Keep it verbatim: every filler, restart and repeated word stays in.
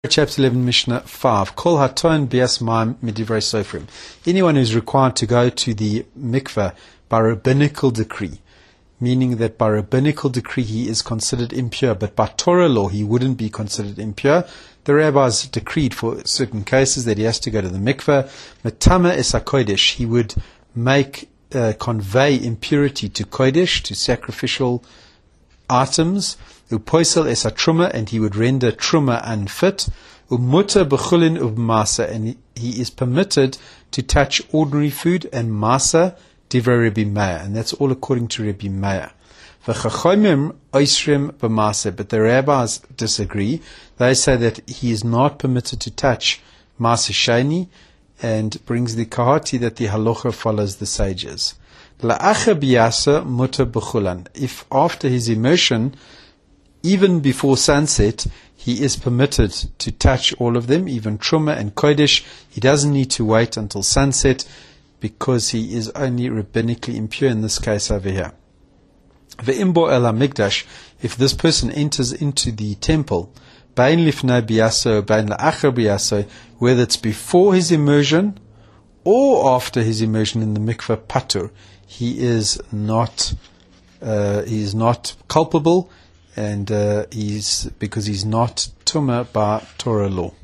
Chapter eleven, Mishnah five. Kol haton bias ma'am midivrei sofrim. Anyone who is required to go to the mikveh by rabbinical decree, meaning that by rabbinical decree he is considered impure, but by Torah law he wouldn't be considered impure. The rabbis decreed for certain cases that he has to go to the mikveh. Metama es hakodesh. He would make, uh, convey impurity to kodesh, to sacrificial items. Upoisel es truma, and he would render truma unfit. Umuta b'chulin ubmasa, and he, he is permitted to touch ordinary food and masa divrei Rabbi Meir, and that's all according to Rabbi Meir. V'chachomim oisrim b'masa, but the rabbis disagree. They say that he is not permitted to touch masa sheni, and brings the kahati that the halacha follows the sages. La'acha biyasa muta b'chulan. If after his immersion, even before sunset, he is permitted to touch all of them, even Truma and Kodesh. He doesn't need to wait until sunset because he is only rabbinically impure in this case over here. Ve'imbo el hamikdash, if this person enters into the temple, bain lifnei biyaso, bain la'achar biyaso, whether it's before his immersion or after his immersion in the mikveh patur, he is not, uh, he is not culpable, and uh, he's because he's not tumah by Torah law.